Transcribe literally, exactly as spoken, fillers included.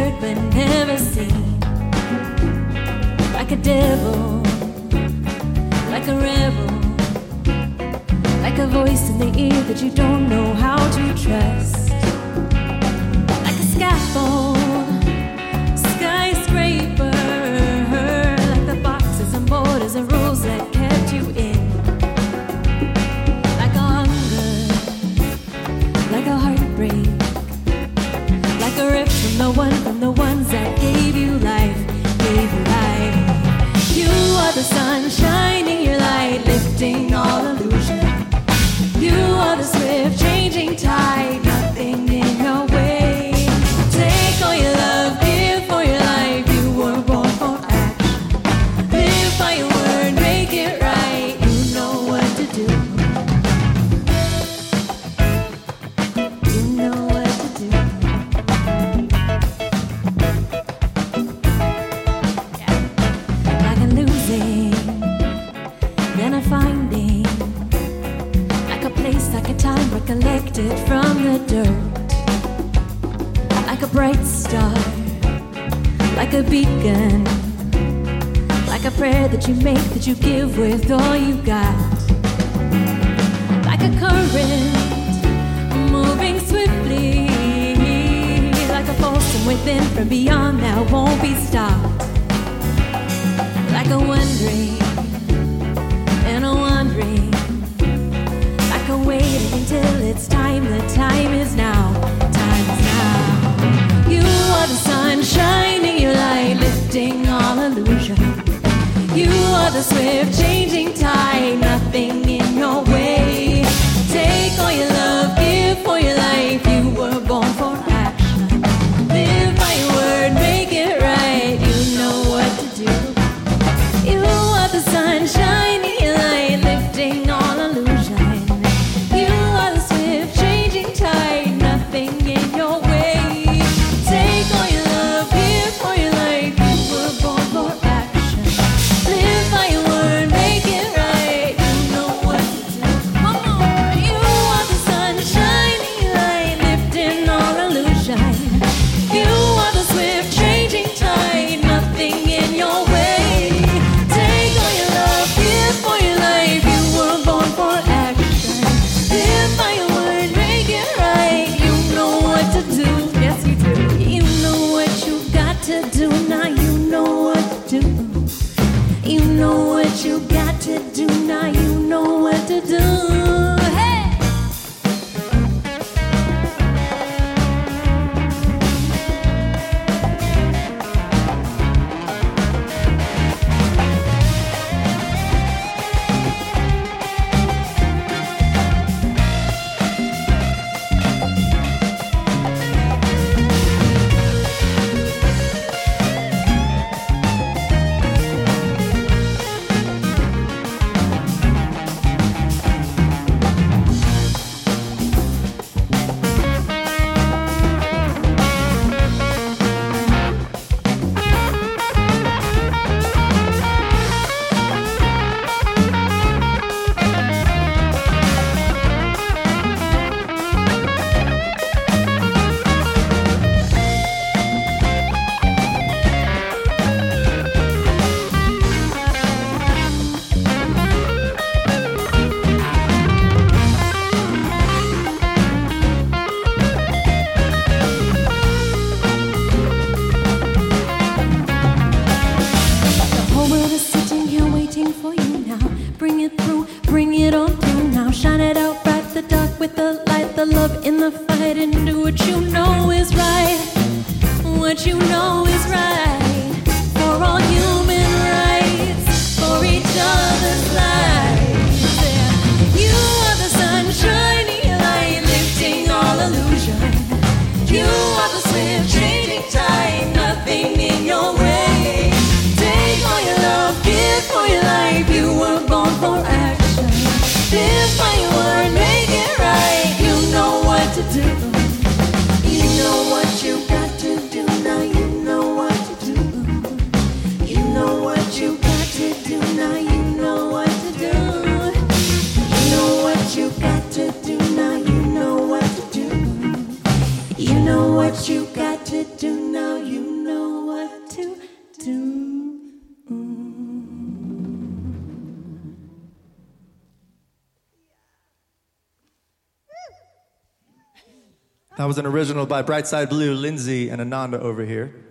heard but never seen. Like a devil, like a rebel, like a voice in the ear that you don't know how to trust. Like a scaffold, skyscraper, like the boxes and borders and rules that kept you in. Like a hunger, like a heartbreak, like a rift from the one, from the ones that gave you life, gave you life. You are the sun shining your light, lifting all illusion. You are the swift changing tide, nothing in your way. Take all your love, give for your life. You were born for action. Live by your word, make it right. You know what to do. You know what to do. Yeah. Like a losing, then a finding. Like a place, like a time recollected from the dirt. Like a bright star, like a beacon, like a prayer that you make, that you give with all you got. Like a current, moving swiftly, like a force from within, from beyond that won't be stopped. Like a wondering and a wandering, like a waiting until it's time. The time is now, time is now. You are the sun shining your light, lifting all illusion. You are the swift changing tide, nothing in your way. Take all your love, give for your life. You were born for action. Live by your word, make it right. You know what to do. You are the sun shining your light, lifting all illusion. You are the swift changing tide, nothing in your way. Take all your love, give for your life. You were born for action. Live by your word, make it right. You know what to do. Come on. You are the sun shining your light, lifting all illusion. You are the swift changing tide, nothing in your way. Take all your love, give for your life. You were born for action. Live by your word, make it right. You know what to do. Yes, you do. You know what you got to do. Now you know what to do. You know what you got to do. Now you know what to do. Hey! The whole world is sitting here waiting for you now. Bring it through, bring it on through now. Shine it out, bright the dark with the light, the love in the fight, and do what you know is right. What you know is right. For all human rights, for each other's lives. Yeah. You are the sun shining your light, lifting all illusion. You are the swift changing tide, nothing in your way. Take all your love, give for your life. You were born for action. Live by your word, make it right. You know what to do. You know what you got to do. Now you know That was an original by Brightside Blue, Lindsay, and Ananda over here.